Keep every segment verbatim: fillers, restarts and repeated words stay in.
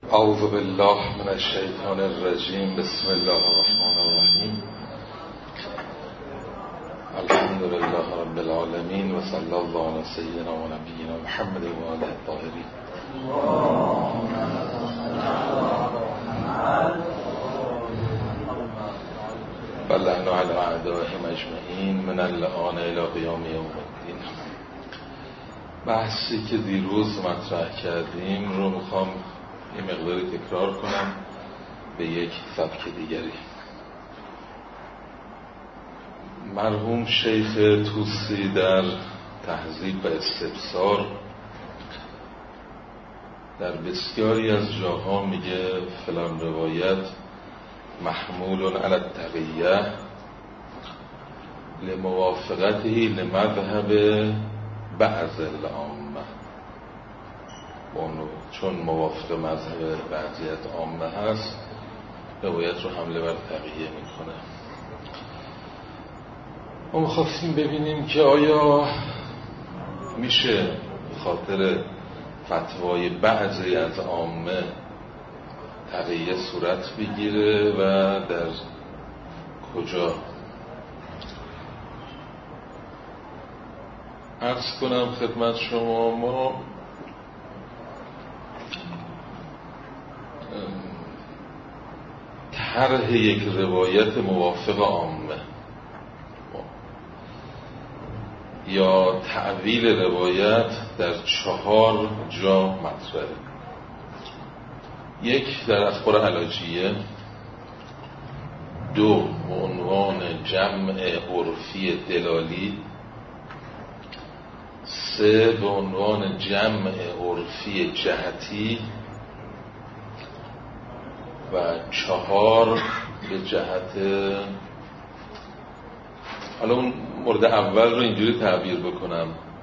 اعوذ بالله من الشیطان الرجیم. بسم الله الرحمن الرحیم. الحمد لله رب العالمین و صلی الله علی سیدنا و نبینا محمد و آله الطاهرین. و لعن علی اعدائهم اجمعین من الآن الی قیام یوم الدین. بحثی که دیروز مطرح کردیم رو میخوام یه مقداری تکرار کنم به یک سبک دیگری. مرحوم شیخ طوسی در تهذیب و استبصار در بسیاری از جاها میگه فلان روایت محمول علی التقیه لموافقته لمذهب بعض العامه، چون موافق مذهب بعضیت عامه هست روایت رو حمله بر تقیه میکنه. ما میخواستیم ببینیم که آیا میشه خاطر فتوای بعضی از عامه تقیه صورت بگیره و در کجا. عرض کنم خدمت شما، ما طرح یک روایت موافق عامه یا تعویل روایت در چهار جا مطرحه. یک در اخبار علاجیه، دو به عنوان جمع عرفی دلالی، سه به عنوان جمع عرفی جهتی و چهار به جهت، حالا اون مورد اول رو اینجوری تعبیر بکنم،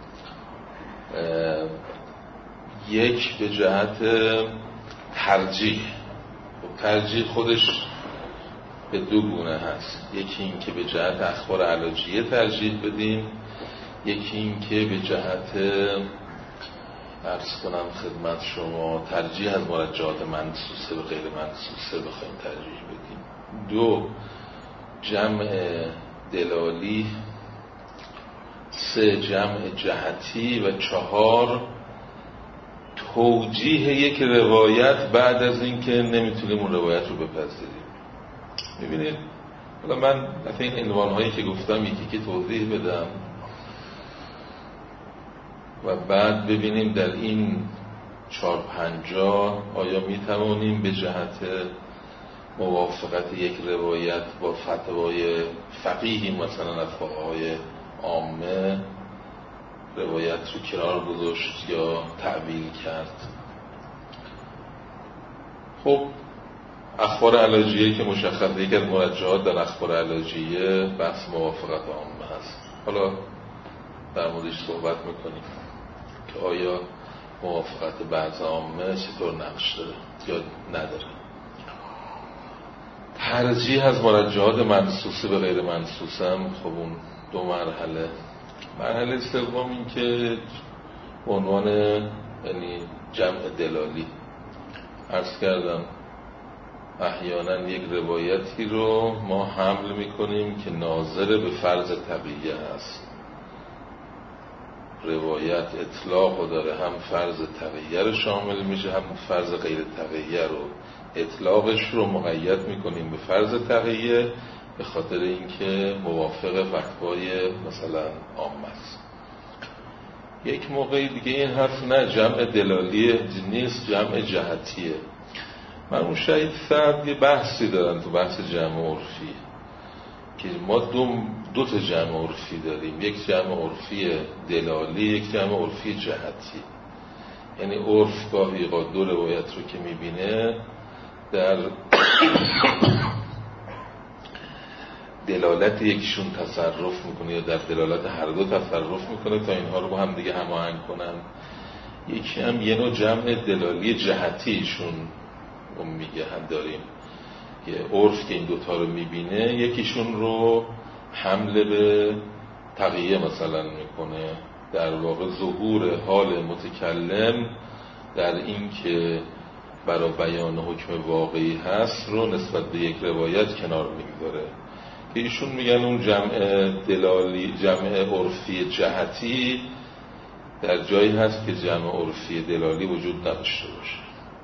یک به جهت ترجیح. ترجیح خودش به دو گونه هست، یکی این که به جهت اخبار علاجیه ترجیح بدیم، یکی این که به جهت عرض کنم خدمت شما ترجیح از مرجعات منصوصه به غیر منصوصه بخوایم ترجیح بدیم. دو جمع دلالی، سه جمع جهتی و چهار توجیه یک روایت بعد از اینکه نمیتونیم اون روایت رو بپذیریم. میبینید حالا من از این عنوان‌هایی که گفتم یکی که توضیح بدم و بعد ببینیم در این چهار پنجا آیا میتوانیم به جهت موافقت یک روایت با فتوای فقیهی مثلا از فقهای عامه روایت رو کنار گذاشت یا تعویل کرد. خب اخبار علاجیه که مشخصه یک از مرجعات در اخبار علاجیه بحث موافقت عامه هست. حالا در موردش صحبت میکنیم که آیا موافقت بعض عامه چطور نقش داره یا نداره. ترجیح از مرجعات منصوصه به غیر منصوصه هم خب اون دو مرحله. مرحله سوم این که عنوان یعنی جمع دلالی عرض کردم احیانا یک روایتی رو ما حمل میکنیم که ناظر به فرض تقیه هست. روایت اطلاق داره، هم فرض تقیه رو شامل میشه هم فرض غیر تقیه رو. اطلاقش رو مقید میکنیم به فرض تقیه به خاطر اینکه موافق فتوای مثلا عامه است. یک موقع دیگه این حرف نه جمع دلالی نیست، جمع جهتیه. من اون شاید فرد یه بحثی دارن تو بحث جمع عرفی که ما دو, دو تا جمع عرفی داریم، یک جمع عرفی دلالی، یک جمع عرفی جهتی. یعنی عرف گاهی دو روایت رو که میبینه در دلالت یکیشون تصرف میکنه یا در دلالت هر دو تصرف میکنه تا اینها رو با هم دیگه هماهنگ کنن. یکی هم یه نوع جمع دلالی جهتیشون اون میگه هم داریم، یه عرف که این دوتا رو میبینه یکیشون رو حمله به تقیه مثلا میکنه، در واقع ظهور حال متکلم در این که برای بیان حکم واقعی هست رو نسبت به یک روایت کنار میگذاره که ایشون میگن اون جمع دلالی، جمع عرفی جهتی در جایی هست که جمع عرفی دلالی وجود نداشته باشه.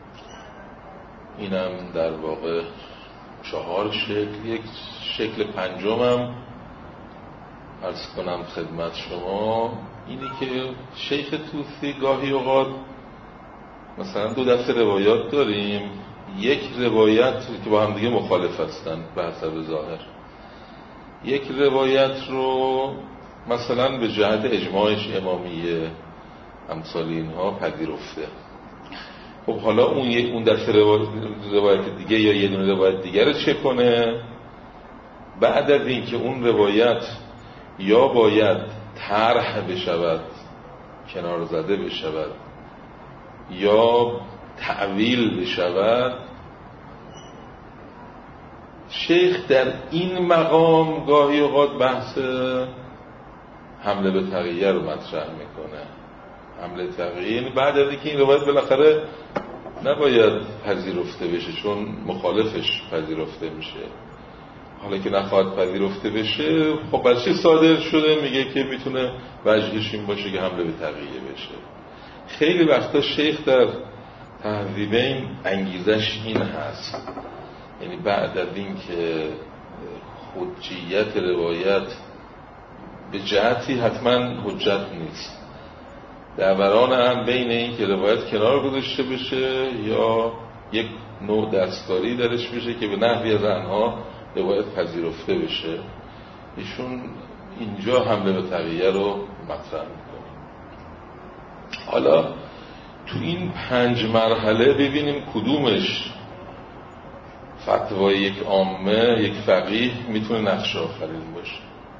اینم در واقع چهار شکل. یک شکل پنجمم عرض کنم خدمت شما اینی که شیخ طوسی گاهی اوقات مثلا دو دسته روایات داریم، یک روایت که با هم دیگه مخالف هستن به حسب ظاهر، یک روایت رو مثلا به جهت اجماعش امامیه امثال اینها پذیرفته. خب حالا اون اون دسته روایت دیگه یا یه دونه روایت دیگه رو چه کنه؟ بعد از این که اون روایت یا باید طرح بشود، کنار زده بشود، یا تعویل بشود، شیخ در این مقام گاهی اوقات بحث حمله به تغییر رو مطرح میکنه. حمله تغییر بعد از اینکه این روایت بالاخره نباید پذیرفته بشه چون مخالفش پذیرفته میشه، حالا که نخواهد پذیرفته بشه خب بر چی صادر شده؟ میگه که میتونه وجهش این باشه که حمله به تغییر بشه. خیلی وقتا شیخ در تهذیبین انگیزش این هست، یعنی بعد از این که حجیت روایت به جهتی حتما حجت نیست، دوران هم بین این که روایت کنار گذاشته بشه یا یک نوع دستکاری درش بشه که به نحوی از آنها روایت پذیرفته بشه، ایشون اینجا حمله به تغییر رو مطرح میکنه. حالا تو این پنج مرحله ببینیم کدومش فتوای یک عامه، یک فقیه میتونه نقش آفرین باشه.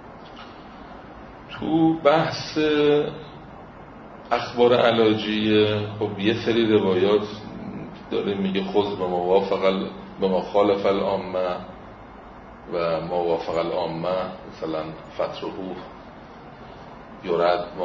تو بحث اخبار علاجیه خب یه سری روایات داره میگه خذ به موافق ال... به مخالف العامه و موافق العامه مثلا فترهو یرد ما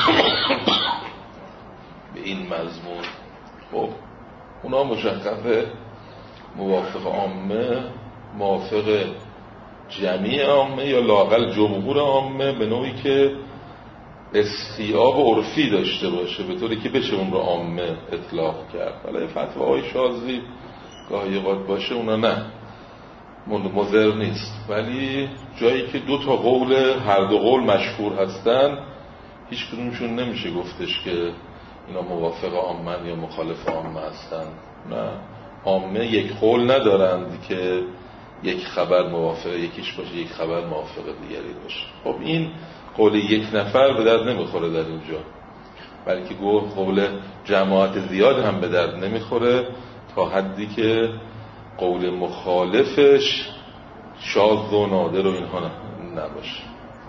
به این مضمون. خب اونا مشخصه موافق عامه موافق جمعی عامه یا لااقل جمهور عامه به نوعی که استیعاب عرفی داشته باشه به طوری که بشه اون رو عامه اطلاق کرد. حالا فتواهای شاذی گاهی اوقات باشه اونا نه مضر نیست، ولی جایی که دو تا قول هر دو قول مشهور هستن هیچ کدومشون نمیشه گفتش که اینا موافق عامه یا مخالف عامه هستن. نه، عامه یک قول ندارند که یک خبر موافق یکیش باشه یک خبر موافق دیگری باشه. خب این قول یک نفر به درد نمیخوره در اینجا، بلکه گفت قول جماعت زیاد هم به درد نمیخوره تا حدی که قول مخالفش شاذ و نادر و اینها نباشه.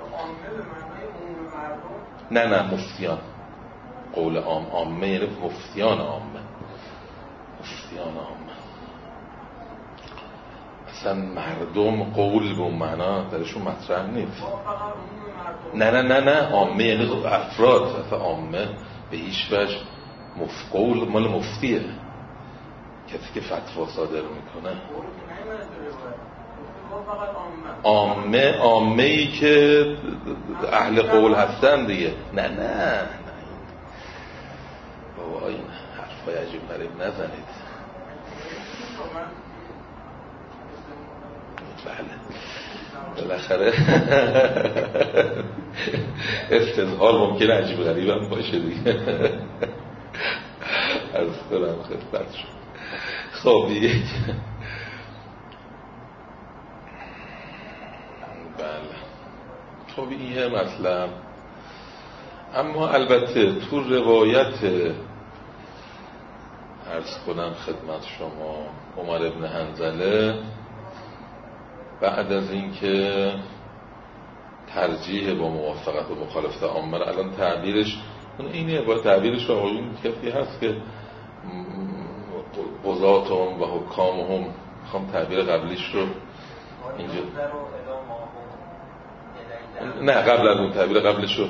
نه نه مفتیان، قول عام عامه یعنی مفتیان عامه، مفتیان عامه. اصلا مردم قول به اون معنا درشون مطرح نیست. نه نه نه نه عامه یعنی افراد، اصلا عامه به هیچ وجه مف... قول مال مفتیه، کسی که فتوا صادر میکنه. عامه عامه ای که اهل قول هستن دیگه. نه نه نه بابا این حرفای عجیب غریب نزنید. بله بالاخره استظهار ممکنه عجیب غریب هم باشه دیگه. از کنم خدمت شد. خب یک بله خب این مطلب. اما البته تو روایت عرض کنم خدمت شما عمر ابن حنظله بعد از اینکه ترجیح با موافقت و مخالفت عامه الان تعبیرش اینه، با تعبیرش رو آقایون کفی هست که قضاتهم و حکامهم، میخوام تعبیر قبلیش رو اینجا نه قبل از اون تعبیر قبلش رو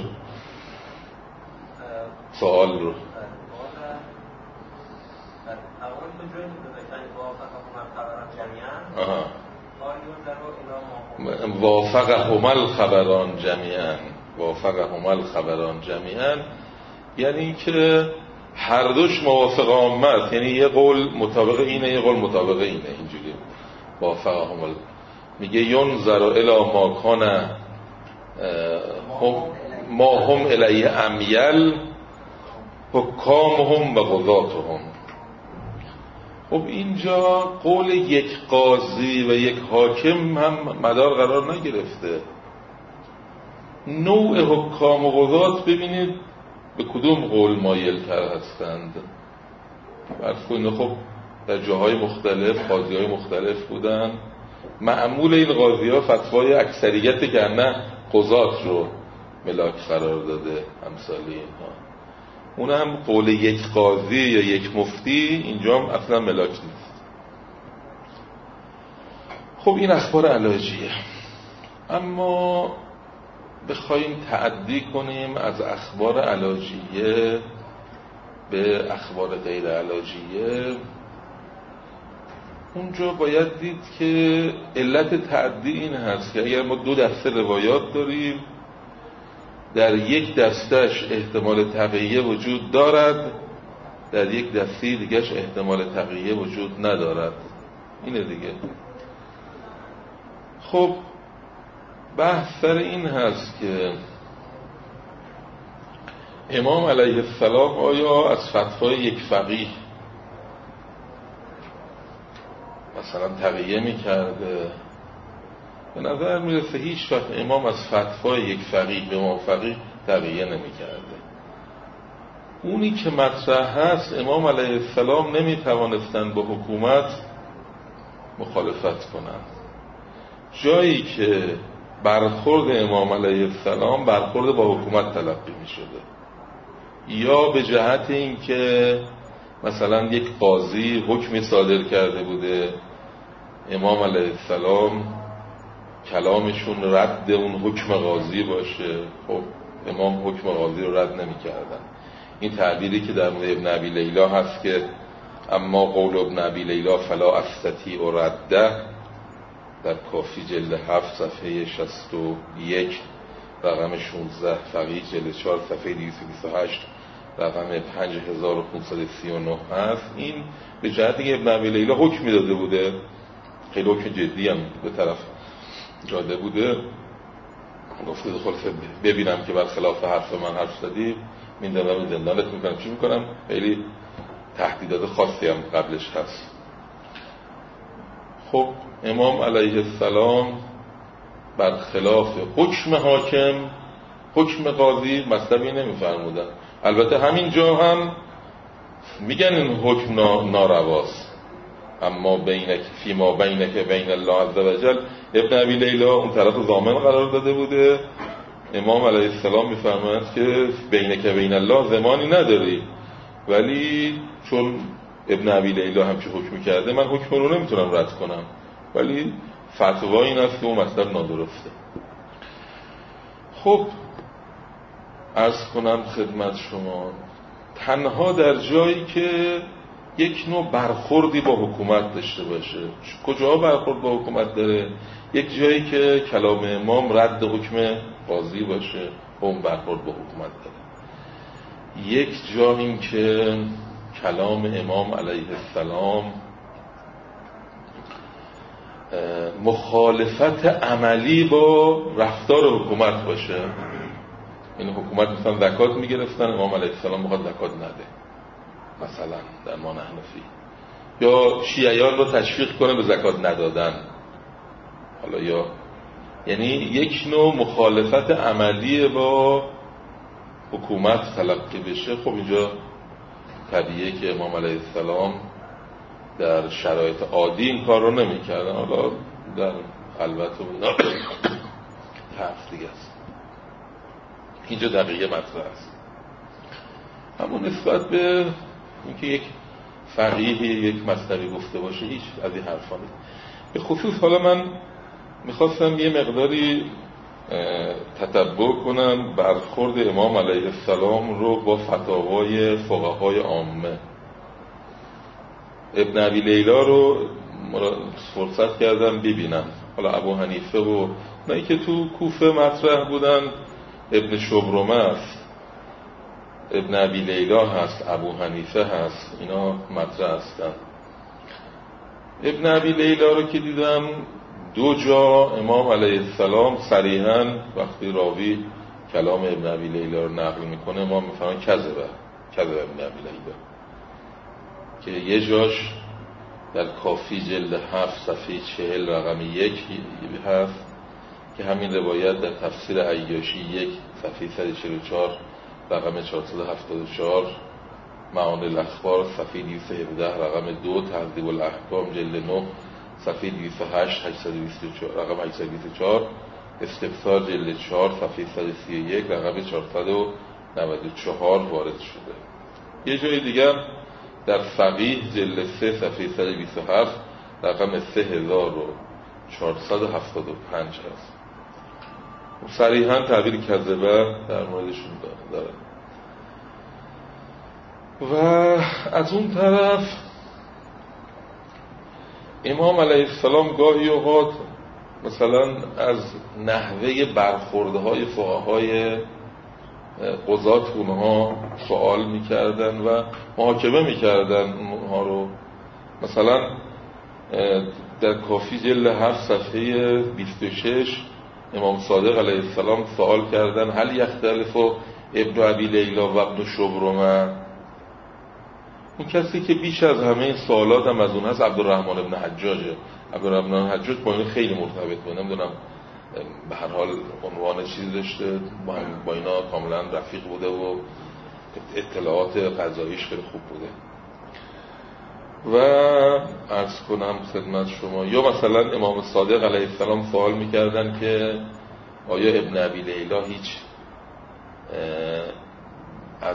سوال رو وافقهم الخبران جمیعا وافقهم الخبران جمیعا یعنی که هر دوش موافق آمد، یعنی یه قول مطابق اینه یه قول مطابق اینه. اینجوری وافقهم ال... میگه ینظر الی ما کان هم ما هم الیه امیل حکامهم و قضاتهم. خب اینجا قول یک قاضی و یک حاکم هم مدار قرار نگرفته. نوع حکام و قضات ببینید به کدوم قول مایل تر هستند. فرض کنید خب در جاهای مختلف قاضی های مختلف بودن، معمول این قاضی ها فتوای اکثریت که نه قضات رو ملاک قرار داده امثالی اینها. اون هم قول یک قاضی یا یک مفتی اینجا هم اصلا ملاک نیست. خب این اخبار علاجیه. اما بخوایم تعدی کنیم از اخبار علاجیه به اخبار غیر علاجیه، اونجا باید دید که علت تعدی این هست که اگر ما دو دسته روایات داریم، در یک دستش احتمال تقیه وجود دارد، در یک دسته دیگهش احتمال تقیه وجود ندارد. اینه دیگه. خب بحث سر این هست که امام علیه السلام آیا از فتوای یک فقیه مثلا تقیه میکرده؟ به نظر میرسه هیچ وقت امام از فتوای یک فقیه به امام فقیه تقیه نمیکرده. اونی که مطرح هست امام علیه السلام نمیتوانستن با حکومت مخالفت کنند. جایی که برخورد امام علیه السلام برخورد با حکومت تلقی می شده، یا به جهت این که مثلا یک قاضی حکمی صادر کرده بوده، امام علیه السلام کلامشون رد اون حکم قاضی باشه، خب امام حکم قاضی رو رد نمی کردن. این تعبیری که در مورد ابن ابی لیلا هست که اما قول ابن ابی لیلا فلا استطیع رده، در کافی جلد هفت صفحه شصت و یک رقم شانزده، فقیه جلد چهار صفحه دویست و بیست و هشت رقم پنج هزار و پانصد و سی و نه هست. این به جهت که ابن ابی لیلا حکمی داده بوده، خیلی حکم جدی هم به طرف جاده بوده، گفته خلاصه ببینم که برخلاف حرف من حرف زدی میندازم زندانت میکنم، چی میکنم. خیلی تهدیدات خاصی هم قبلش هست. خب امام علیه السلام برخلاف حکم حاکم حکم قاضی مطلبی نمیفرمودن. البته همین جا هم میگن این حکم نارواست، اما بینک فیما بینک بین الله عز وجل. ابن ابی لیلا اون طرف ضامن قرار داده بوده، امام علیه السلام میفرماید که بینک بین الله زمانی نداری، ولی چون ابن ابی لیلا همچه حکم کرده من حکم رو نمیتونم رد کنم، ولی فتوا این است که اون مطلب نادرسته. خب عرض کنم خدمت شما، تنها در جایی که یک نوع برخوردی با حکومت داشته باشه، کجا برخورد با حکومت داره؟ یک جایی که کلام امام رد حکم قاضی باشه، اون برخورد با حکومت داره. یک جا این که کلام امام علیه السلام مخالفت عملی با رفتار حکومت باشه. این حکومت مثلا زکات میگرفتن، امام علیه السلام میخواد زکات نده مثلا در ما حنفی، یا شیعیان رو تشویق کنه به زکات ندادن، حالا یا یعنی یک نوع مخالفت عملی با حکومت تلقی بشه. خب اینجا طبیعیه که امام علیه السلام در شرایط عادی این کار رو نمی کردن، حالا در البته طرف دیگه است. اینجا دقیقه مطرح است. اما نسبت به اینکه یک فقیه یک مطلبی گفته باشه هیچ از این حرفا نیست. به خصوص حالا من میخواستم یه مقداری تتبع کنم برخورد امام علیه السلام رو با فتاوای فقهای عامه. ابن ابی لیلا رو فرصت کردم ببینم. حالا ابو حنیفه و اونایی که تو کوفه مطرح بودن، ابن شبرمه است، ابن ابی لیلا هست، ابو حنیفه هست، اینا مطرح هستن. ابن ابی لیلا رو که دیدم دو جا امام علیه السلام صریحاً وقتی راوی کلام ابن ابی لیلا رو نقل میکنه امام میفهمن کذبه کذبه ابن ابی لیلا، که یه جاش در کافی جلد هفت صفحه چهل رقم یک هست که همین روایت در تفسیر عیاشی یک صفحه صد و چهل و چهار رقم چهارصد و هفتاد و چهار، معانی الاخبار صفحه دویست و هفده رقم دو، تهذیب الاحکام جلد نه صفحه دویست و هشت رقم هشتصد و بیست و چهار، استفسار جلد چهار صفحه صد و سی و یک رقم چهارصد و نود و چهار وارد شده. یه جای دیگر در فقیه جلد سه صفحه صد و بیست و هفت رقم سه هزار و چهارصد و هفتاد و پنج هست. صریحاً تعبیر کذبه در موردشون داره. و از اون طرف امام علیه السلام گاهی اوقات مثلا از نحوه برخوردهای فقهای قضات اونها سوال میکردن و محاکمه میکردن اونها رو. مثلا در کافی جلد هفت صفحه بیست و شش امام صادق علیه السلام سوال کردن هل یختلف ابن ابی لیلا و ابن شبرمه. اون کسی که بیش از همه این سوالات هم از اون هست عبدالرحمن ابن حجاجه. عبدالرحمن ابن حجاج با این خیلی مرتبط بود، نمیدونم به هر حال عنوان چیزی داشته، با, با اینا کاملا رفیق بوده و اطلاعات قضاییش خیلی خوب بوده. و عرض کنم خدمت شما یا مثلا امام صادق علیه السلام سوال میکردن که آیا ابن ابی لیلا هیچ از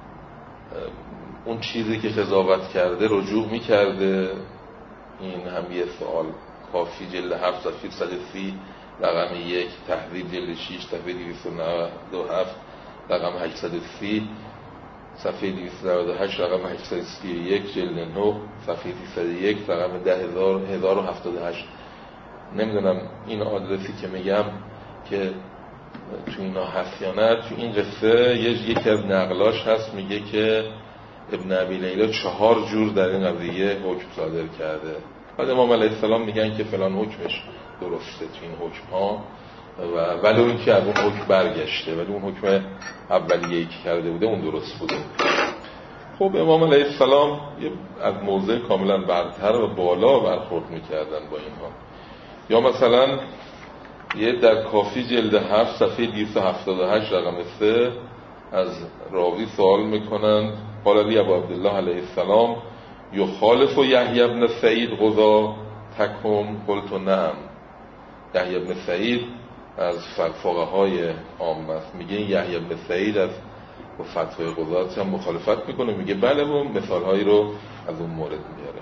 اون چیزی که قضاوت کرده رجوع میکرده. این هم یه سوال. کافی جلد هفت صفحه صد و سی رقم یک، تهذیب جلد شش صفحه دویست و نود و هفت رقم هشتصد و سی، صفحه دویست و نود و هشت رقم هشتصد و سی و یک جلد نه صفحه سیصد و یک رقم ده هزار و هفتاد و هشت. نمیدونم این آدرسی که میگم که تو اینا هست یا نه. تو این قصه یکی از نقلاش هست میگه که ابن ابی لیلا چهار جور در این قضیه حکم صادر کرده. بعد امام علیه السلام میگن که فلان حکمش درسته تو این حکم ها، و ولی اون که از اون حکم برگشته، ولی اون حکم اولیه‌ای که کرده بوده اون درست بوده. خب امام علیه السلام از موضع کاملا برتر و بالا برخورد میکردن با اینها. یا مثلا یه در کافی جلد هفت صفحه دویست و هفتاد و هشت رقم سه از راوی سوال میکنن قال لی ابو عبدالله علیه السلام یخالف یحیی بن سعید قضا تکم قلت نعم. یحیی بن سعید از فقهای عام است، میگه یحیی بن سعید از فتوای قضات هم مخالفت میکنه، میگه بله و مثال هایی رو از اون مورد میاره.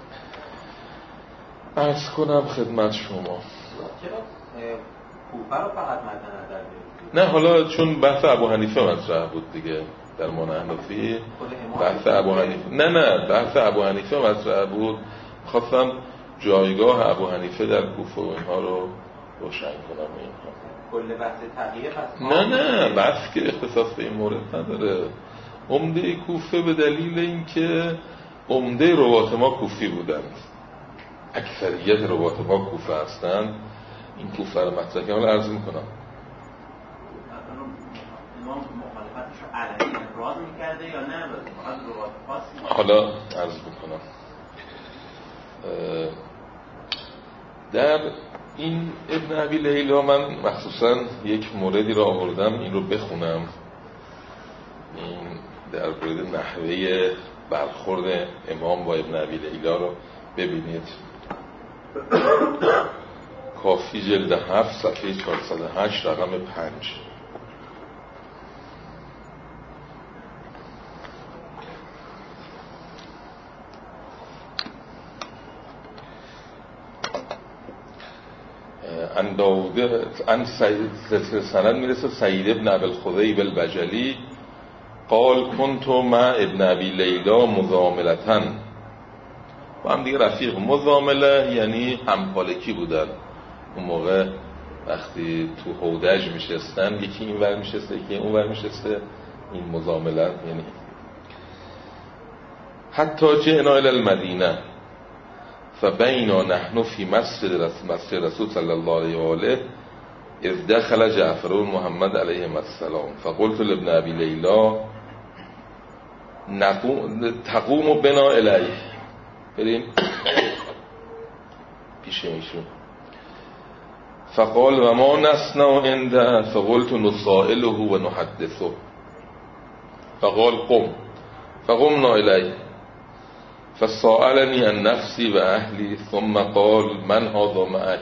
عرض کنم خدمت شما چرا کوفه رو فقط مد نظر دارید؟ نه حالا چون بحث ابو حنیفه مطرح بود دیگه در معنی بحث ابو حنیفه نه نه بحث ابو حنیفه مطرح بود. خواستم جایگاه ابو حنیفه در کوفه و اینها رو روشن کنم. اینها کل بحث تغییر هست؟ نه نه بحث که اختصاص به این مورد نداره. عمده کوفه به دلیل اینکه عمده روات ما کوفی بودند، اکثریت روات ما کوفه هستند. این کوفه رو مطرح کنم عرض میکنم. امام مخالفتش رو علنی ابراز میکرده یا نه؟ فقط روات خاصی؟ حالا عرض میکنم. در این ابن ابی لیلا من مخصوصا یک موردی را آوردم، این رو بخونم. این در مورد نحوه برخورد امام با ابن ابی لیلا رو ببینید. کافی جلد هفت صفحه چهارصد و هشت رقم پنج. ان داوده ان سند میرسه سعید ابن ابی الخدیب البجلی قال كنت مع ابن ابي ليلى مزاملة با هم دیگه رفیق. مزامله یعنی همپالکی بودن. اون موقع وقتی تو هودج میشستن، یکی این ور میشسته یکی اون ور میشسته، این مزامله. یعنی حتی جئنا الی المدینه فبینا نحن فی مسجد رسول مسجد رسول صلی الله علیه و آله اذ دخل جعفر و محمد علیه السلام فقلت لابن ابی لیلا تقوم بنا الیه، بریم پیش ایشون. فقال و ما نصنع عنده فقلت نسائله و نحدثه فقال قم فقمنا الیه فسألني عن نفسي و اهلی ثم قال من هذا معك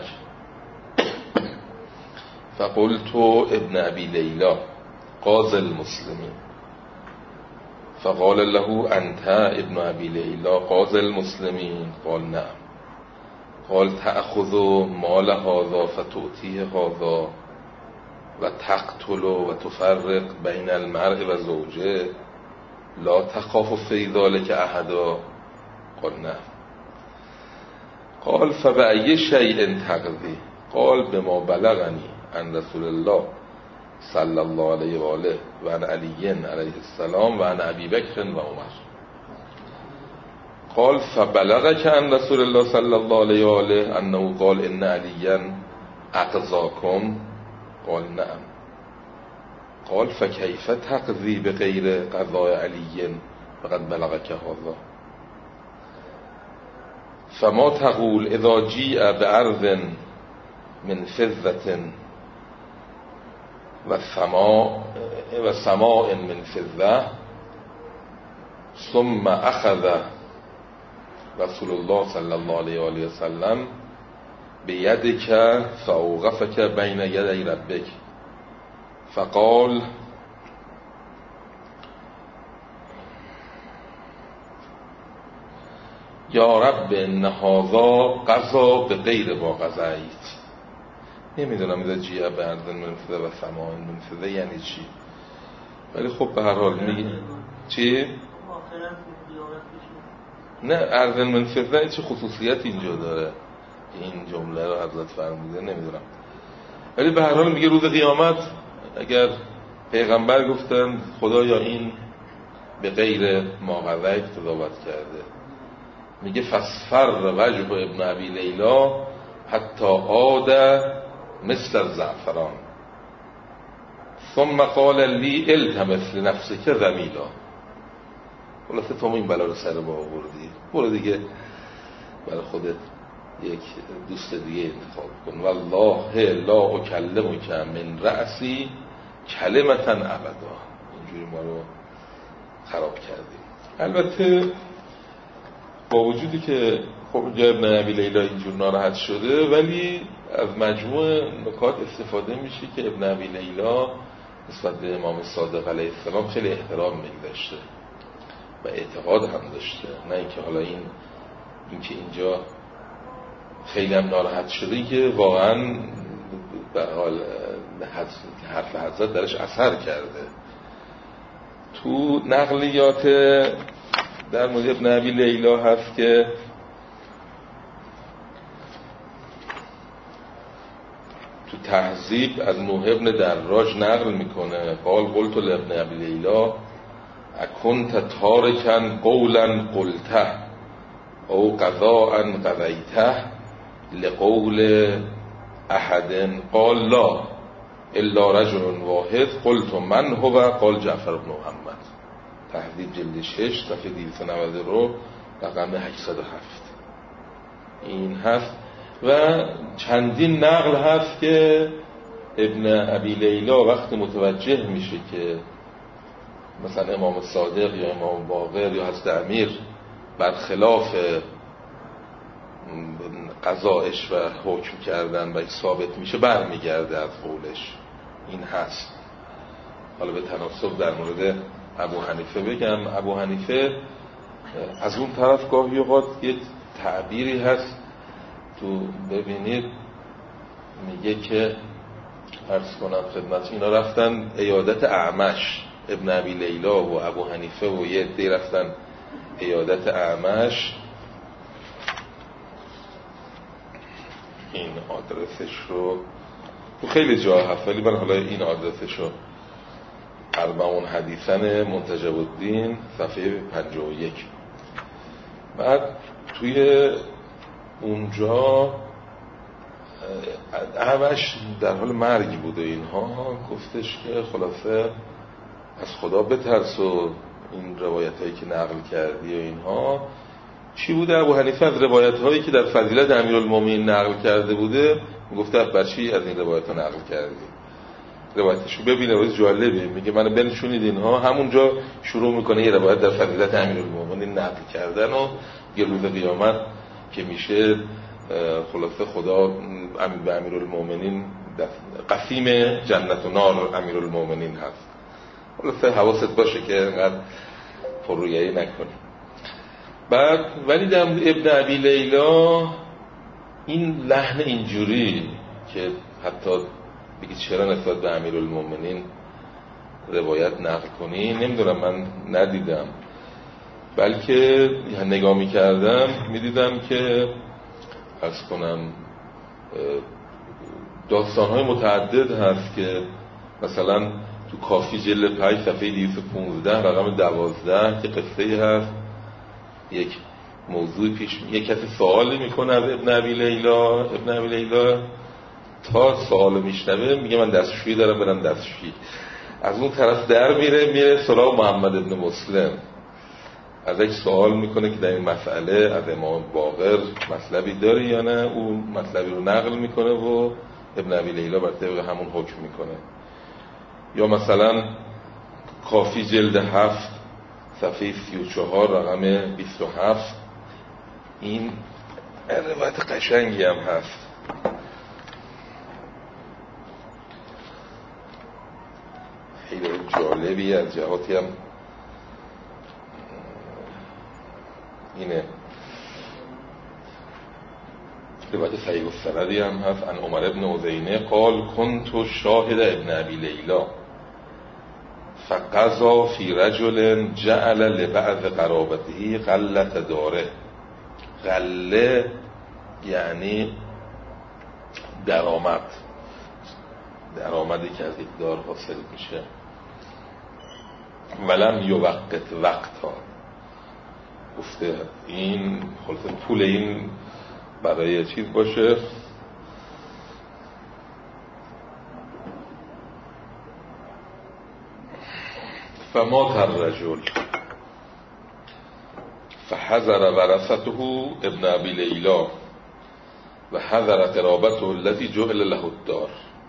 فقلت ابن ابي ليلى قاضي المسلمين فقال له انت ابن ابي ليلى قاضي المسلمين قال نعم قال تأخذ مال هذا فتؤتيه هذا و تقتل و تفرق بین المرء و زوجه لا تخاف في ذلك احدا قال نعم قال فبأي شيء تقضي قال بما بلغني عن رسول الله صلى الله عليه وآله و عن علی علیه السلام و عن ابی بکر و عمر. قال فبلغك عن رسول الله صلى الله عليه وآله انه قال ان عليا اقضاكم قال نعم قال فكيف تقضي بغير قضاء علي فقد بلغك هذا فما تقول اذا جيء بأرض من فضة و سماء و سماء من فضة ثم اخذ رسول الله صلی الله علیه و آله و سلم بیدک فاوقفک بین یدی ربک فقال یا رب ان هذا قضا به غیر ما قضیت. نمیدونم اذا جیه به ارض منفذه و سماء منفذه یعنی چی، ولی خب به هر حال میگه چی؟ نه ارض منفذه چه خصوصیت اینجا داره این جمله رو حضرت فرموده نمیدونم، ولی به هر حال میگه روز قیامت اگر پیغمبر گفتن خدایا این به غیر ما قضیت قضاوت کرده، میگه فاصفر وجه ابن ابی لیلا حتی عاد مثل الزعفران ثم قال لی التمس لنفسک زمیلا. خلاصه تو این بلا رو سر ما آوردی، برو دیگه برای خودت یک دوست دیگه انتخاب کن. والله لا اکلمک من رأسی کلمتا ابدا. اینجوری ما رو خراب کردیم. البته با وجودی که خب جای ابن ابی لیلا اینجور ناراحت شده، ولی از مجموع نکات استفاده میشه که ابن ابی لیلا نسبت به امام صادق علیه السلام خیلی احترام می‌داشته و اعتقاد هم داشته، نه اینکه حالا این اینکه اینجا خیلی هم ناراحت شده که واقعا به حال حرف حضرت درش اثر کرده. تو نقلیات در مورد ابن ابی لیلا هست که تو تهذیب از نوح ابن دراج نقل میکنه قال قلت لابن ابی لیلا اکنت تارکن قولا قلته او قضاء قضیته لقول احد قال لا الا رجل واحد قلت من هو قال جعفر بن محمد. تهذیب جلد شش صفحه دویست و نود رو رقم هشتصد و هفت این هست و چندین نقل هست که ابن ابی لیلا وقتی متوجه میشه که مثلا امام صادق یا امام باقر یا حضرت امیر برخلاف قضایش و حکم کردن و ثابت میشه برمیگرده از قولش. این هست. حالا به تناسب در مورد ابو حنیفه بگم، ابو حنیفه از اون طرف گاهی اوقات یه تعبیری هست تو ببینید میگه که عرض کنم خدمت اینا رفتن عیادت اعمش، ابن ابی لیلا و ابو حنیفه و یه عده رفتن عیادت اعمش این آدرسش رو تو خیلی جا هست ولی من حالا این آدرسش رو اربعون حدیثن منتجب الدین صفحه پنجاه و یک. بعد توی اونجا همش در حال مرگ بوده اینها، گفتش که خلاصه از خدا بترس و این روایت هایی که نقل کردی و اینها چی بوده. ابو حنیفه از روایت هایی که در فضیلت امیرالمومنین نقل کرده بوده گفته بچی از این روایت ها نقل کردی، روایتشو ببینه واسه جالبه، میگه منو بنشونید اینها. همونجا شروع میکنه یه روایت در فضیلت امیرالمومنین نقل کردن و یه روز قیامت که میشه خلاصه خدا به امیرالمومنین قسیم جنت و نار امیرالمومنین هست. خلاصه حواست باشه که انقدر پررویایی نکنی. بعد ولی در ابن ابی لیلا این لحن اینجوری که حتی بگید چرا نسبت به امیرالمومنین روایت نقل کنی، نمیدونم، من ندیدم، بلکه نگاه میکردم میدیدم که عرض کنم داستانهای متعدد هست که مثلا تو کافی جلد پنج صفحه دویست و پانزده رقم دوازده که قصه هست، یک موضوع پیش یک کسی سوالی میکنه از ابن ابی لیلا، ابن ابی لیلا تا سوالو میشنوه میگه من دستشویی دارم برم دستشویی، از اون طرف در میره میره سراغ محمد ابن مسلم، ازش سوال میکنه که در این مسئله از امام باقر مطلبی داره یا نه، اون مطلبی رو نقل میکنه و ابن ابی لیلا بر طبق همون حکم میکنه. یا مثلا کافی جلد هفت صفحه سی و چهار رقم بیست و هفت این روایت قشنگی هم هست. خیلی جالبی از جهاتی هم اینه. روایت صحیح السندی هم هست عن عمر ابن عزینه قال كنت شاهد ابن ابی لیلا فقضا فی رجل جعل لبعض قرابته غلت داره. غله یعنی درآمد، درآمدی که از یک دار حاصل میشه. ولم یوقت وقتا، گفته این خلاصه پول این برای چیز باشه. فمات الرجل فحذر ورثته ابن ابی لیلا و حذر قرابته التي جعل له الدار.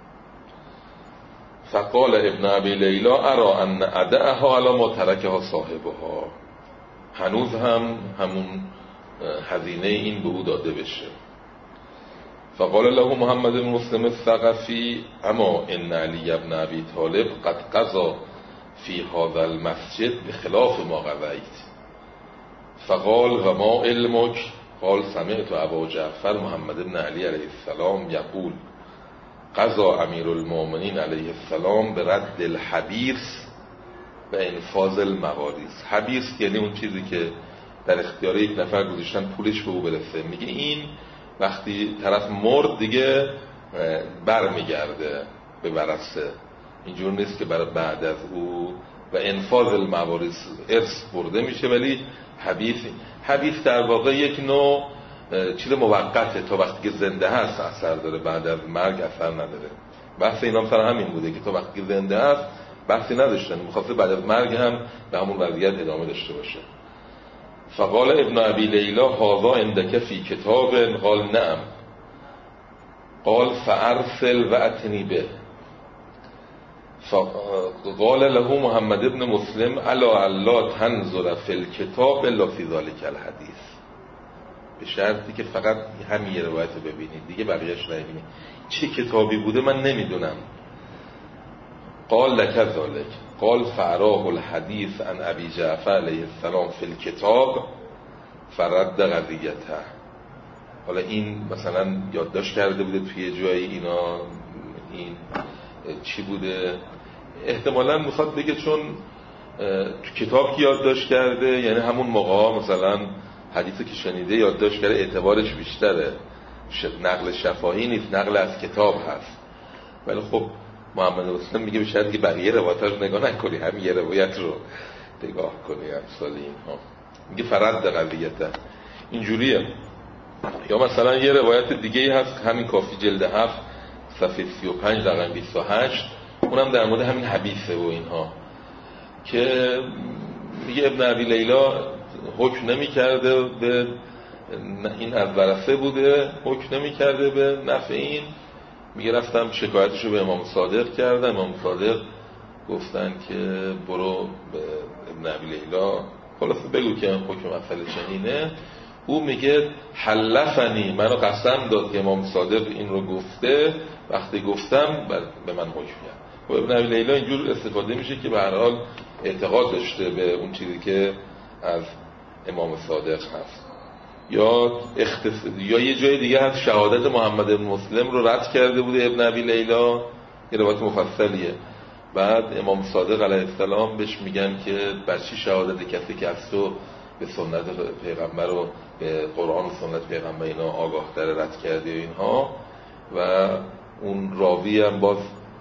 فقال ابن ابی لیلا ارى ان ادعها على ما تركها صاحبها، هنوز هم همون هزینه این به او داده بشه. فقال له محمد بن مسلم الثقفی اما ان علی ابن ابی طالب قد قضى فی هذا المسجد بخلاف ما قضیت. فقال و ما علمک؟ قال سمعت ابا جعفر محمد بن علی علیه السلام یقول قضى امیر المؤمنین علیه السلام به رد الحبیس و انفاذ المواریث. حبیس یعنی اون چیزی که در اختیار یک نفر گذاشتن پولش به او برسه. میگه این وقتی طرف مرد دیگه بر میگرده به ورثه، اینجور نیست که برای بعد از او. و انفاذ المواریث ارث برده میشه، ولی حبیث حبیث در واقع یک نوع چیز موقته، تا وقتی که زنده هست اثر داره، بعد از مرگ اثر نداره. بحث اینا هم سر همین بوده که تا وقتی که زنده هست بحثی نداشتن، می‌خواسته بعد از مرگ هم به همون وضعیت ادامه داشته باشه. فقال ابن ابی لیلا هذا عندك فی کتاب؟ قال نعم. قال فارسل واتنی به. فقال له محمد ابن مسلم الا الا تنظر فی الکتاب الا فی ذلک الحدیث، به شرطی که فقط همین روایت رو ببینید دیگه بقیه‌اش نبینید. چه کتابی بوده من نمیدونم. قال لك ذلك. قال فاراه الحديث عن ابي جعفر علیه السلام فی الكتاب فرد قضیته. حالا این مثلا یادداشت کرده بوده توی جایی اینا، این چی بوده؟ احتمالاً میخواد بگه چون تو کتاب که یادداشت کرده یعنی همون موقع مثلا حدیثی که شنیده یادداشت کرده اعتبارش بیشتره. نقل شفاهی نیست، نقل از کتاب هست. ولی خب محمد مسلم میگه شاید که بقیه روایت‌ها رو نگاه نکنی، همین یه روایت رو نگاه کنی. امثال اینها میگه فرد قضیته اینجوریه. یا مثلا یه روایت دیگه هست همین کافی جلد هفت صفحه سی و پنج رقم بیست و هشت، اونم در مورد همین حبیثه و اینها که میگه ابن ابی لیلا حکم نمی کرده به این از ورثه بوده، حکم نمی کرده به نفع این. میگه رفتم شکایتشو به امام صادق کردم، امام صادق گفتن که برو به ابن ابی لیلا خلاصه بگو که حکم مسئله چنینه. او میگه حلفنی، منو قسم داد که امام صادق این رو گفته، وقتی گفتم به من حکم کرد. و ابن ابی لیلا اینجور استفاده میشه که به هر حال اعتقاد داشته به اون چیزی که از امام صادق هست. یا اختص... یا یه جای دیگه هست شهادت محمد بن مسلم رو رد کرده بوده ابن ابی لیلا، یه روایت مفصلیه. بعد امام صادق علیه السلام بهش میگن که بر چی شهادت کسی که از تو به سنت پیغمبر و به قرآن و سنت پیغمبر اینا آگاه تر رد کرده و اینها. و اون راوی هم باز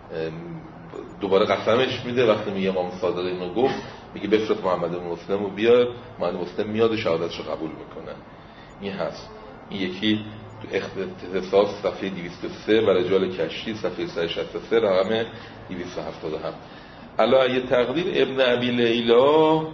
دوباره قسمش میده وقتی میگه امام صادق اینو گفت، میگه بفرست محمد بن مسلم رو بیار. محمد مسلم میاد و شهادتش رو قبول میکنه. این هست. این یکی تو اختصاص صفحه دویست و سه و رجال کشتی صفحه صد و شصت و سه رقم دویست و هفتاد و هفت. علی تقدیر ابن ابی لیلا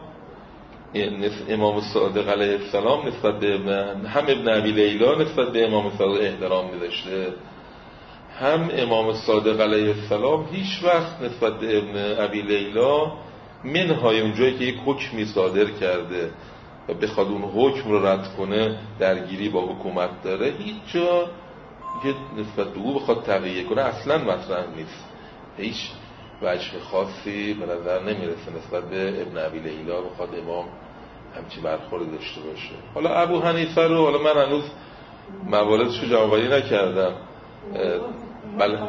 امام صادق علیه السلام نسبت به ابن هم ابن ابی لیلا نسبت به امام صادق احترام می‌ذاشته، هم امام صادق علیه السلام هیچ وقت نسبت به ابن ابی لیلا منهای اونجایی که یک حکمی صادر کرده و بخواد اون حکم رو رد کنه درگیری با حکومت داره، هیچ جا که نسبت به او بخواد تغییر کنه اصلا مطرح نیست. هیچ وجه خاصی به نظر نمیرسه نسبت به ابن ابی لیلا بخواد امام همچی برخورد داشته باشه. حالا ابو حنیفه رو حالا من هنوز مواردش رو جمع‌آوری نکردم. بله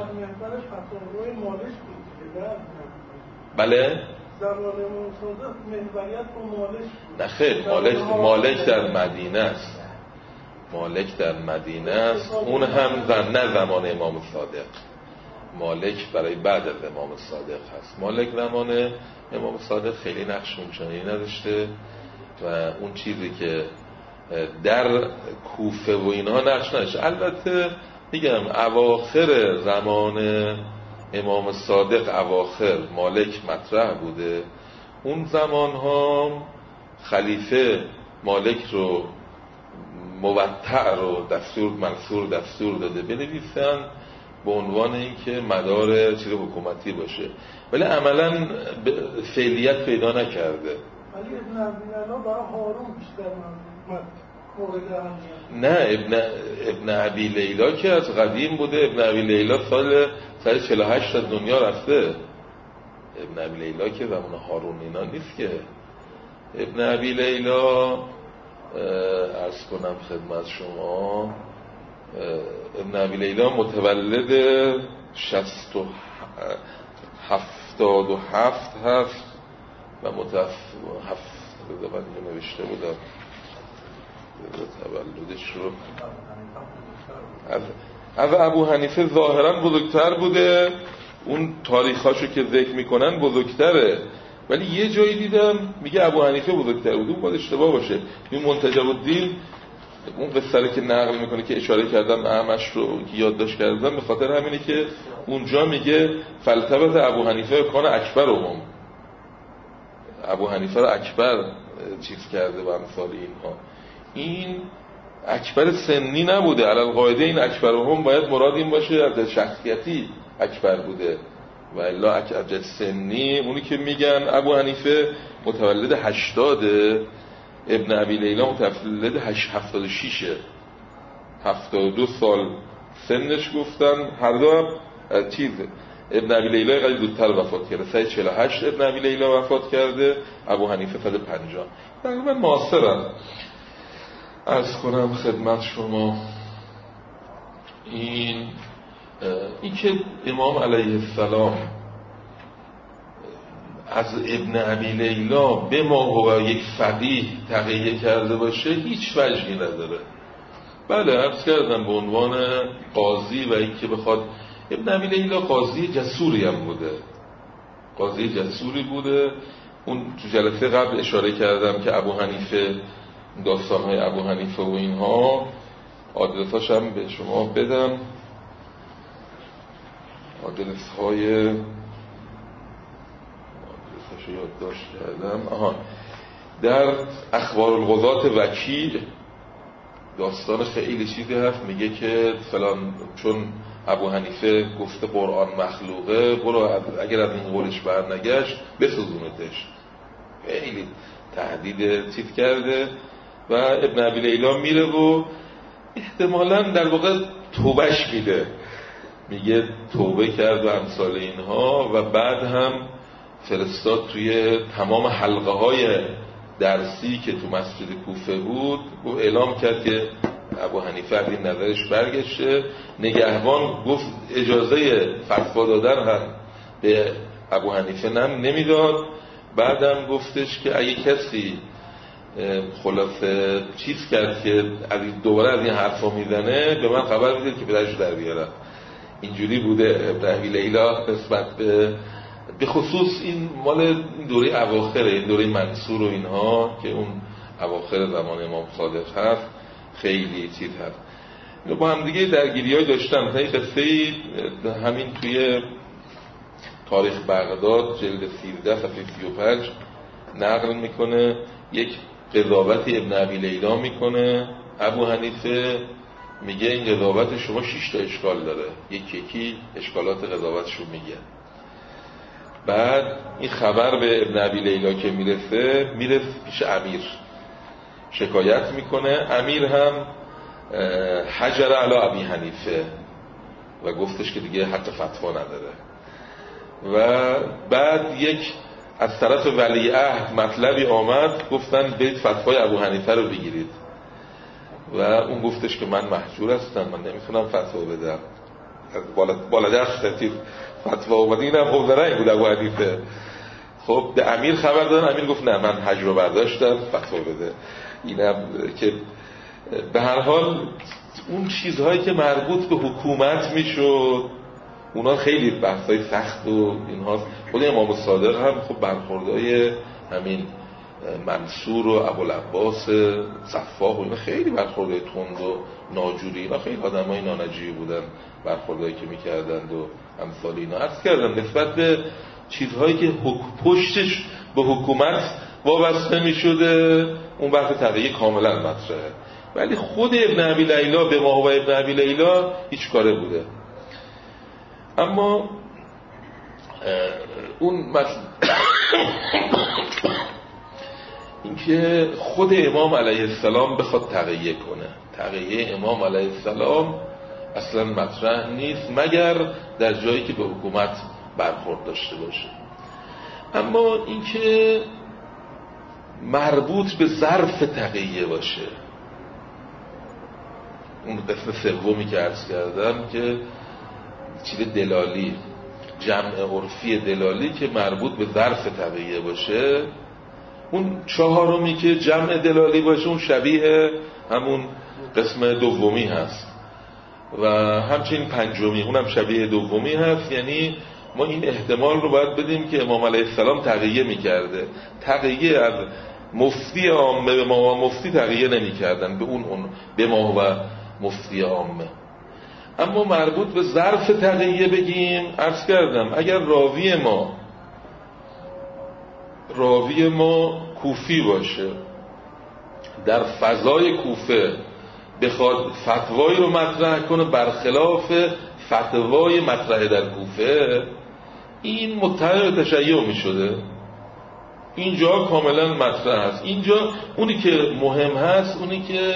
بله نه خیر، مالک مالک در مدینه است، مالک در مدینه است. اون هم نه زمان امام صادق، مالک برای بعد از امام صادق هست. مالک زمان امام صادق خیلی نقش اونچنانی نداشته و اون چیزی که در کوفه و اینها نقش نداشته. البته میگم اواخر زمان امام صادق اواخر مالک مطرح بوده. اون زمان ها خلیفه مالک رو موطع رو دستور منصور دستور داده بنویسن به عنوان اینکه مدار چیز حکومتی باشه، ولی عملا فعلیت پیدا نکرده. ولی ابن ابی لیلا برای هارون بیشتر نه ابن ابن ابی لیلا که از قدیم بوده. ابن ابی لیلا سال سال چهل و هشت از دنیا رفته. ابن ابی لیلا که زمان هارون اینا نیست که. ابن ابی لیلا عرض کنم خدمت شما، ابن ابی لیلا متولد شصت و هفتاد و هفت هست و متف هفت رو نوشته بودم تولدش رو. از, از ابو حنیفه ظاهرا بزرگتر بوده، اون تاریخاشو که ذکر میکنن بزرگتره، ولی یه جایی دیدم میگه ابو حنیفه بزرگتر بود. اون باید اشتباه باشه. این منتجب الدین اون قصه که نقل میکنه که اشاره کردم اعمش رو که یادداشت کردم، به خاطر همینه که اونجا میگه فلتبت ابو حنیفه کان اکبرهم، ابو حنیفه رو اکبر چیز کرده و امثال اینها. این اکبر سنی نبوده، علی القاعده این اکبرهم باید مراد این باشه از شخصیتی اکبر بوده و الا اکبر سنی. اونی که میگن ابو حنیفه متولد هشتاده، ابن ابی لیلا متولد هفتاد و شیشه، هفتاد و دو سال سنش گفتن. هر دو هم چیز ابن ابی لیلا خیلی زودتر وفات کرده، سال چهل و هشت ابن ابی لیلا وفات کرده، ابو حنیفه سال پنجاه. تقریبا معاصرن. عرض کنم خدمت شما این این که امام علیه السلام از ابن ابی لیلا به ما هو یک فقیه تقیه کرده باشه هیچ وجهی نداره. بله عرض کردم به عنوان قاضی و اینکه بخواد. ابن ابی لیلا قاضی جسوری هم بوده، قاضی جسوری بوده. اون تو جلسه قبل اشاره کردم که ابو حنیفه، داستان‌های ابو حنیفه و اینها، آدرساش هم به شما بدم، آدرس‌های آدرساشو یادداشت کردم. آها، در اخبار القضات وکیل داستان خیلی چیزی هست، میگه که فلان چون ابو حنیفه گفته قرآن مخلوقه، برو اگر از این قولش برنگشت بسوزونتش. خیلی تهدید چیز کرده و ابن ابی لیلا میره و احتمالاً در واقع توبهش میده، میگه توبه کرد و امثال اینها. و بعد هم فرستاد توی تمام حلقه های درسی که تو مسجد کوفه بود و اعلام کرد که ابو حنیفه از این نظرش برگشته. نگهبان گفت اجازه فتوا دادن هم به ابو حنیفه نم نمیداد. بعدم گفتش که اگه کسی خلاصه چیز کرد که از دوباره از این حرفا میزنه به من خبر میده که پدرش در بیارم. اینجوری بوده ابن ابی لیلا نسبت به به خصوص این مال دوره اواخره، این دوره منصور و اینها که اون اواخر زمان امام صادق هست، خیلی چیز هست. با هم دیگه درگیری‌های داشتن. مثلا این قصه همین توی تاریخ بغداد جلد سیزده صفحه سی و پنج نقل میکنه، یک قضاوتی ابن ابی لیلا میکنه. ابو حنیفه میگه این قضاوت شما شش تا اشکال داره، یک یکی اشکالات قضاوتشو میگه. بعد این خبر به ابن ابی لیلا که میرسه، میرسه پیش امیر، شکایت میکنه. امیر هم حجر علی ابی حنیفه و گفتش که دیگه حتی فتوا نداره. و بعد یک از طرف ولیعهد مطلبی آمد، گفتن برید فتوای ابو حنیفه رو بگیرید. و اون گفتش که من محجور هستم، من نمیتونم فتوا بدم. بالا بالا دست تیر فتوا اومد. اینم حوزرنگ بود ابو حنیفه. خب به امیر خبر دادن، امیر گفت نه من حج رو برداشتم، فتوا بده. اینم که به هر حال اون چیزهایی که مربوط به حکومت میشد اونا خیلی بحثای سخت و اینها. خود امام صادق هم خب برخوردهای همین منصور و ابوالعباس صفاح و اینا خیلی برخوردهای تند و ناجوری، اینا خیلی آدمای نانجیبی بودن برخوردهایی که میکردند و امثال اینا. عرض کردم نسبت به چیزهایی که پشتش به حکومت وابسته میشده اون بحث تقیه کاملا مطرحه، ولی خود ابن ابی لیلا به ما و ابن ابی لیلا هیچ کاره بوده. اما اون مثلا اینکه خود امام علیه السلام بخواد تقیه کنه، تقیه امام علیه السلام اصلا مطرح نیست مگر در جایی که به حکومت برخورد داشته باشه. اما اینکه مربوط به ظرف تقیه باشه، اون قسم سومی که عرض کردم که چیز دلالی، جمع عرفی دلالی که مربوط به ظرف تقیه باشه. اون چهارمی که جمع دلالی باشه اون شبیه همون قسم دومی هست و همچنین پنجمی اونم شبیه دومی هست. یعنی ما این احتمال رو باید بدیم که امام علیه السلام تقیه میکرده. تقیه از مفتی عامه به ما و مفتی تقیه نمیکردن، به اون اون به ما و مفتی عامه. اما مربوط به ظرف تقیه بگیم، عرض کردم اگر راوی ما راوی ما کوفی باشه، در فضای کوفه بخواد فتوایی رو مطرح کنه برخلاف فتوای مطرح در کوفه، این متهم به تشیع می شده. اینجا کاملا مطرح هست. اینجا اونی که مهم هست اونی که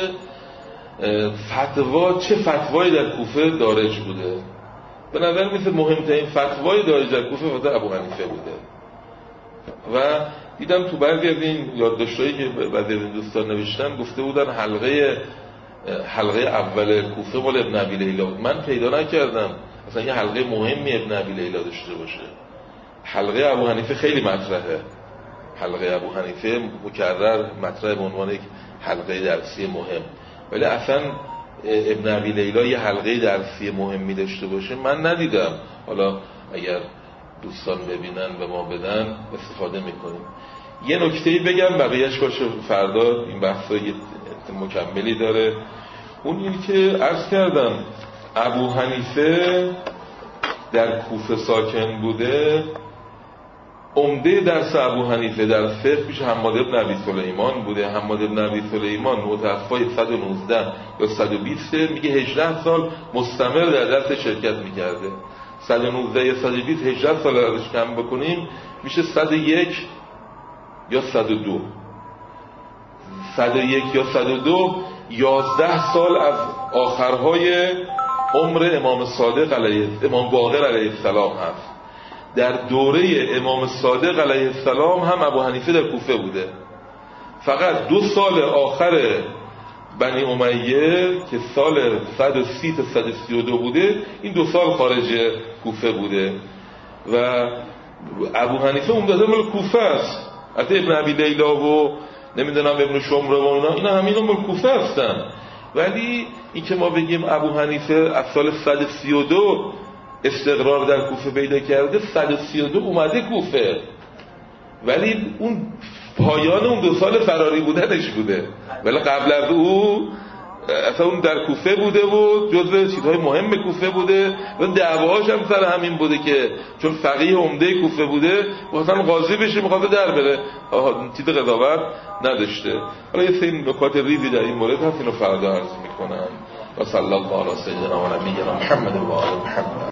فتوا چه فتوایی در کوفه دارج بوده. به نظر میسه مهمترین فتوای دارج در کوفه فتوای ابو حنیفه بوده. و دیدم تو بعضی از این یادداشتایی که بعضی از این دوستان نوشتن گفته بودن حلقه حلقه اول کوفه مال ابن ابی لیلا. من پیدا نکردم اصلا یه حلقه مهمی ابن ابی لیلا داشته باشه. حلقه ابو حنیفه خیلی مطرحه. حلقه ابو حنیفه مکرر مطرح به عنوان یک حلقه درسی مهم، ولی اصلا ابن ابی لیلا یه حلقه درسی مهمی داشته باشه من ندیدم. حالا اگر دوستان ببینن و ما بدن استفاده میکنیم. یه نکته‌ای بگم بقیه‌اش باشه فردا، این بحثا یه مکملی داره. اون اینه که عرض کردم ابو حنیفه در کوفه ساکن بوده. عمده درس ابو حنیفه در فقه پیش حماد بن ابی سلیمان بوده. حماد بن ابی سلیمان متوفای صد و نوزده یا صد و بیست، میگه هجده سال مستمر در درس شرکت میکرده. صد و نوزده یا صد و بیست، هجده سال ازش کم بکنیم میشه صد و یک یا صد و دو. صد و یک یا صد و دو، یازده سال از آخرهای عمر امام صادق علیه امام باقر علیه السلام هست. در دوره امام صادق علیه السلام هم ابو حنیفه در کوفه بوده. فقط دو سال آخر بنی امیه که سال صد و سی تا صد و سی و دو بوده، این دو سال خارج کوفه بوده و ابو حنیفه عمدتاً مال کوفه است. حتی ابن ابی لیلا و نمیدونم ابن شمره و اینا اینا همین مال کوفه هستن. ولی این که ما بگیم ابو حنیفه از سال صد و سی و دو استقرار در کوفه پیدا کرده، صد و سی و دو اومده کوفه، ولی اون پایان اون دو سال فراری بودنش بوده، ولی قبل از او اصلا اون در کوفه بوده و جزء چیزهای مهم کوفه بوده و دعواهاش هم سر همین بوده که چون فقیه عمده کوفه بوده مثلا قاضی بشه میخواد در بره، چیز قضاوت نداشته. حالا یه سری نکات ریزی در این مورد هست، اینو فردا عرض میکنم. و صلی الله علی سیدنا و نبینا محمد و آل محمد.